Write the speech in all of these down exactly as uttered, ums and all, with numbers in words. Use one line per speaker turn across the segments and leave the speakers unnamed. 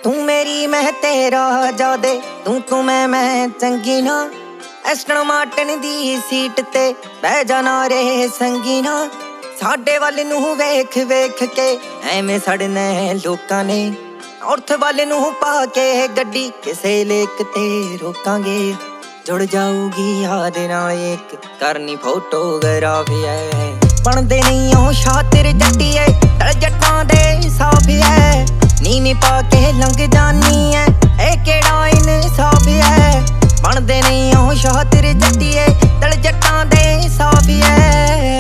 तू मेरी मैं तेरा जादे तू तू मैं मैं चंगी ना एस्टन मार्टिन दी सीट ते बह जाना रे संगी ना साडे वल नूं वेख वेख के एवें सड़ने लोकां ने औरथ वल नूं पा के गड्डी किसे लेक ते रोकांगे जुड़ जाऊगी याद नाल एक करनी फोटोग्राफी है बनदे नहीं ओ शातिर जट्टीए तल जट्टां दे साफ है नीवी पा के लंघ जानी है ए केड़ा इंसाफ है बनदे नहीं ओ शातिर जट्टीए तल जट्टां दे साफ है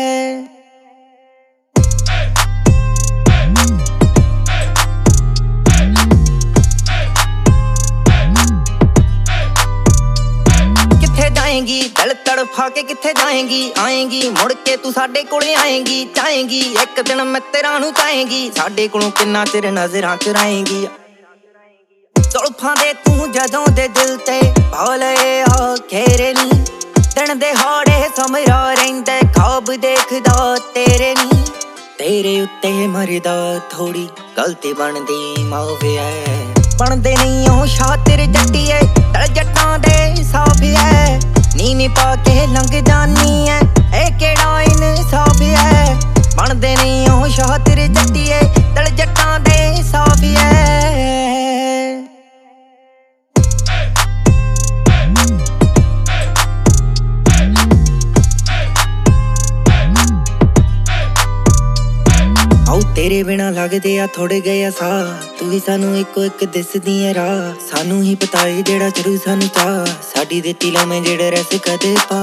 दिल तड़फा के किथे जाएंगी आएंगी मुड़ के तू साडे कोले आएंगी चाहेंगी एक दिन मैं तेरा नूं चाहेंगी साडे कोलों किन्ना चिर नजरां चुराएंगी तड़फा दे तू जदों दे दिल ते भाले आ घेरे नी दिन दे हाड़े समरा रहिंदे ख्वाब देखदा तेरे नी तेरे उत्ते मरदा थोड़ी गलती बनदी मावे है बनदे नहीं ओ शातिर जट्टीए तल जट्टां दे साफ है नीवी पा के लंघ जानी है ए केड़ा इंसाफ है बनदे नहीं ओ शातिर जट्टीए तल जट्टां दे साफ है आओ तेरे बिना लगदे आ थोड़े गए सा तू ही सानू इको एक दिसदी है राह सानू ही पता है जेड़ा चढ़ू सानू चा साडी दित्ती लम्हे जेड़े रस कदे पा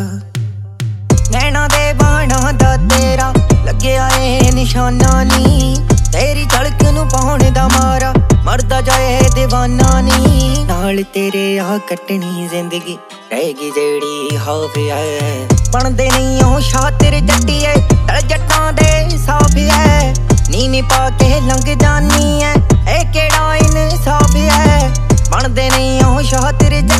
नैना दे बाणा दा तेरा लगे आए निशाना नी तेरी झलक नू पाउण दा मारा मरदा जाए दीवाना नी नाल तेरे आ कटनी जिंदगी रहेगी जेड़ी हाफ है बनदे नहीं ओ शातिर जट्टीए तल जट्टां दे साफ है नीवी पा के लंघ जानी है ए केड़ा इंसाफ है बनदे नहीं ओ शातिर